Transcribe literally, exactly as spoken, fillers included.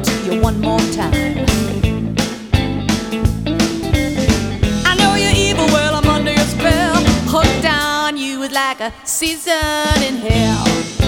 to you one more time. I know you're evil, well I'm under your spell. Hooked on you is like a season in hell.